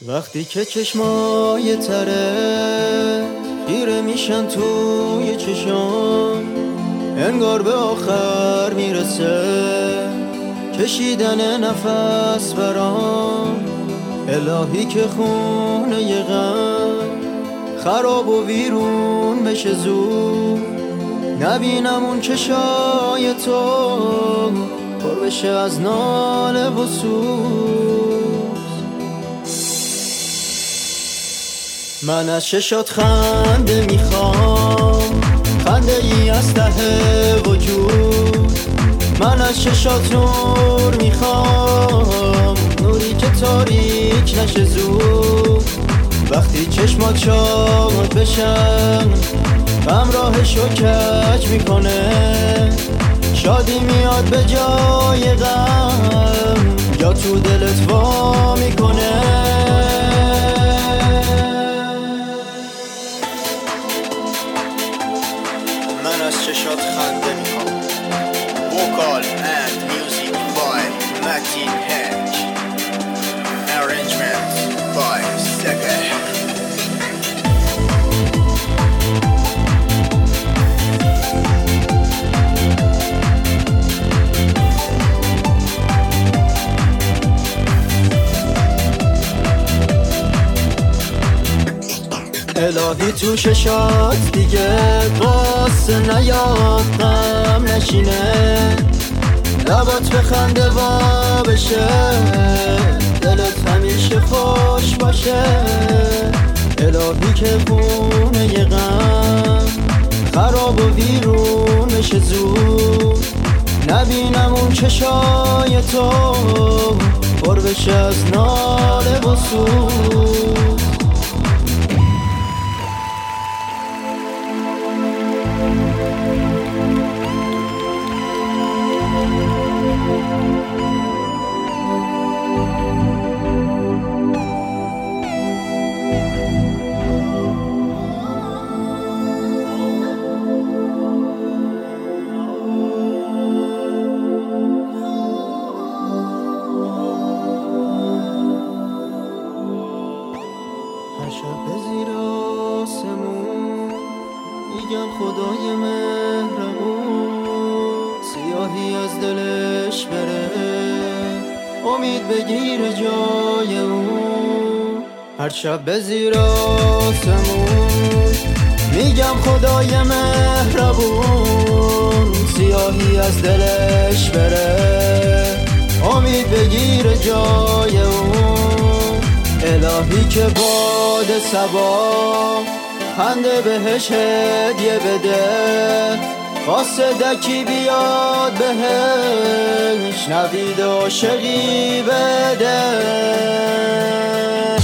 وقتی که چشمای تره خیره میشن توی چشام، انگار به آخر میرسه کشیدن نفس برام. الهی که خونه غم خراب و ویرون بشه زود، نبینم اون چشای تو پر بشه از ناله و سوز. من از چشات خنده میخوام، خنده ای از ته وجود. من از چشات نور میخوام، نوری که تاریک نشه زود. وقتی چشمات شاد بشن غم راهشو کج میکنه، شادی میاد به جای غم، یا تو دلت وا میکنه. من از چشات خنده میخوام. Vocal and music by Martin Hedge. Arrangement by Sega. الهی تو ششات دیگه قاسه نیاد غم نشینه، لبات به خنده وا بشه، دلت همیشه خوش باشه. الهی که خونه غم خراب و ویرون بشه زود، نبینم اون چشای تو پر بشه از ناله و سوز. هر شب به زیر آسمون میگم خدای مهربون، سیاهی از دلش بره امید بگیره جای اون. هر شب به زیر آسمون میگم خدای مهربون، سیاهی از دلش بره امید بگیره جای اون. الهی که باد صبا خنده بهش هدیه بده، قاصدکی بیاد بهش نوید عاشقی بده.